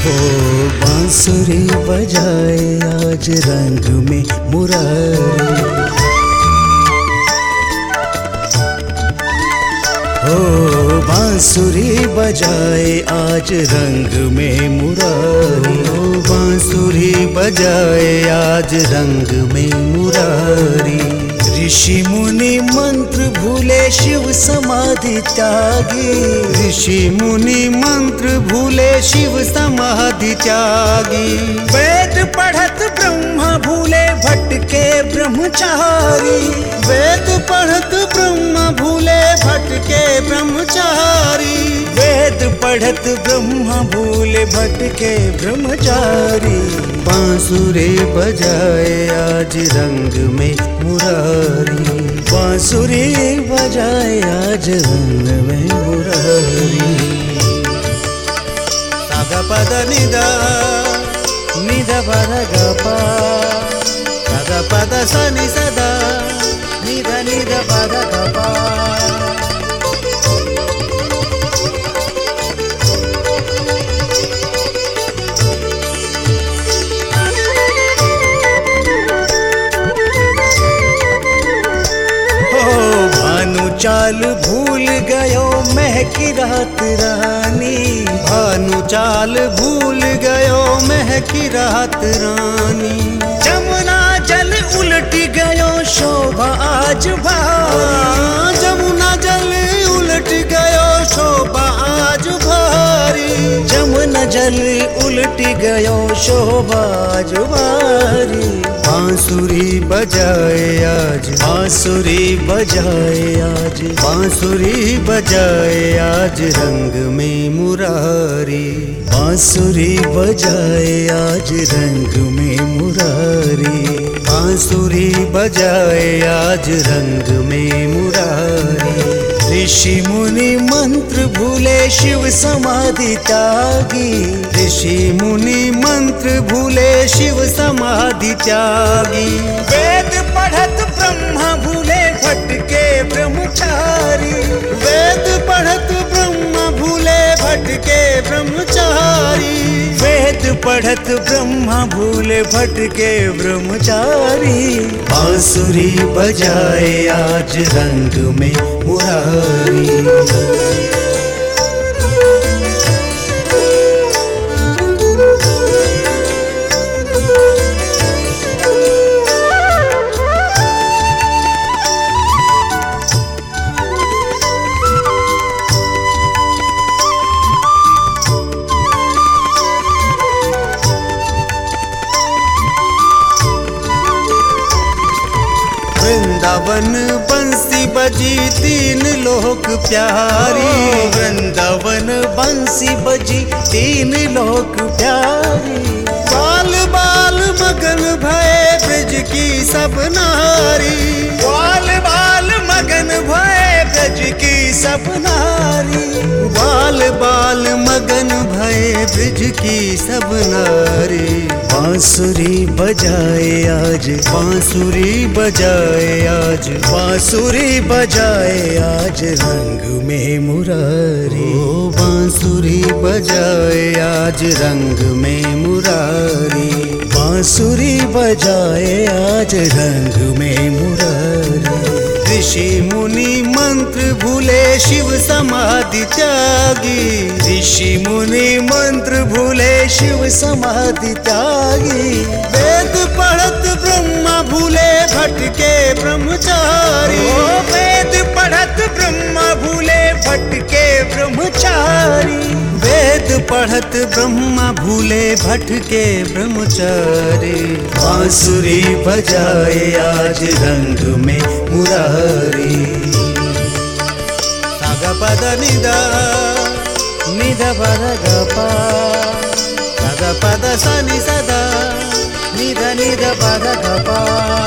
ओ बांसुरी बजाए आज रंग में मुरारी, ओ बांसुरी बजाए आज रंग में मुरारी, ओ बांसुरी बजाए आज रंग में मुरारी। ऋषि मुनि मंत्र भूले शिव समाधि त्यागी, ऋषि मुनि मंत्र भूले शिव समाधि त्यागी। वेद पढ़त ब्रह्म भूले भटके ब्रह्मचारी, वेद पढ़त ब्रह्म भूले भटके ब्रह्मचारी, वेद पढ़त ब्रह्म भूले भटके ब्रह्मचारी। बांसुरी बजाए आज रंग में मुरारी, बांसुरी बजाए आज रंग में मुरारी। सागा पद निदा निदा पद ग पा, सागा पद सा नि सदा निदा निदा पद ग पा। चाल भूल गयो महकी रात रानी, भानु चाल भूल गयो महकी रात रानी। जमुना जल उलट गयो शोभा आज भारी, जमुना जल उलट गयो शोभा आज भारी, जमुना जल उलट गयो शोभा आज भारी। बांसुरी बजाए आज, बांसुरी बजाए आज, बांसुरी बजाए आज रंग में मुरारी, बांसुरी बजाए आज रंग में मुरारी, बांसुरी बजाए आज रंग में मुरारी। ऋषि मुनि मंत्र भूले शिव समाधि त्यागी, ऋषि मुनि मंत्र भूले शिव समाधि त्यागी। वेद पढ़त ब्रह्म भूले भटके ब्रह्मचारी, वेद पढ़त ब्रह्म भूले भटके ब्रह्मचारी, वेद पढ़त ब्रह्म भूले भटके ब्रह्मचारी। बांसुरी बजाए आज रंग में मुरारी। वृंदावन बंसी बजी तीन लोक प्यारी, वृंदावन बंसी बजी तीन लोक प्यारी। बाल बाल मगन भये ब्रज की सब नारी, बाल बाल मगन भये ब्रज की सब नारी, बाल बाल मगन भये ब्रज की सब नारी। बांसुरी बजाए आज, बांसुरी बजाए आज, बांसुरी बजाए आज रंग में मुरारी, ओ बांसुरी बजाए आज रंग में मुरारी, बांसुरी बजाए आज रंग में मुरारी। ऋषि मुनि मंत्र भूले शिव समाधि त्यागी, ऋषि मुनि मंत्र भूले शिव समाधि त्यागी। वेद पढ़त ब्रह्म भूले भटके ब्रह्मचारी, वेद पढ़त ब्रह्म भूले भटके ब्रह्मचारी, वेद पढ़त ब्रह्म भूले भटके ब्रह्मचारी। बांसुरी बजाए आज रंग में मुरारी। सागा पद निदा निदा पद ग पा, सागा पद सा नि सदा निदा निदा पद ग पा।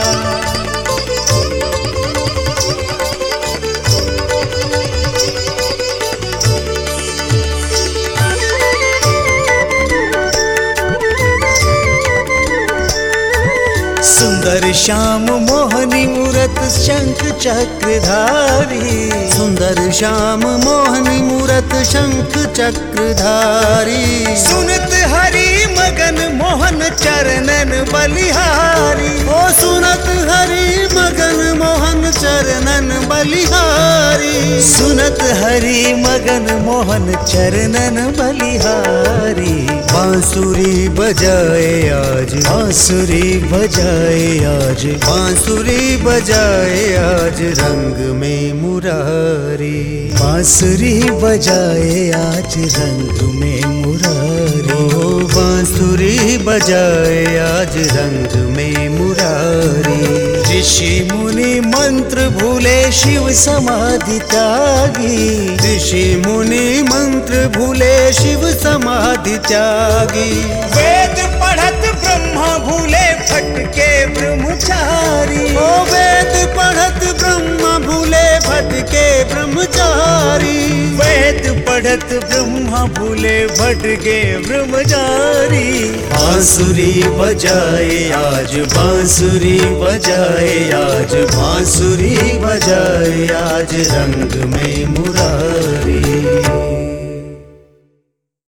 सुंदर श्याम मोहनी मूरत शंख चक्रधारी, सुंदर श्याम मोहनी मूरत सुनत शंख चक्रधारी, सुनत हरि मगन मोहन चरणन बलिहारी। ओ सुनत हरि मगन मोहन चरणन बलिहारी, सुनत हरि मगन मोहन चरणन बलिहारी। बांसुरी बजाए आज, बांसुरी बजाए आज, बांसुरी बजाए आज रंग में मुरारी। बांसुरी बजाए आज रंग में मुरारी। ओ बांसुरी बजाए आज रंग में मुरारी। ऋषि मुनि मंत्र भूले शिव समाधि त्यागी, ऋषि मुनि मंत्र भूले शिव समाधि त्यागी। वेद पढ़त ब्रह्मा भूले भटके ब्रह्मचारी। ओ वेद पढ़त ब्रह्मा भूले भटके ब्रह्मचारी। वेद पढ़त ब्रह्मा भूले भटके ब्रह्मचारी। बांसुरी बजाए आज, बांसुरी बजाए आज, बांसुरी बजाए आज रंग में मुरारी।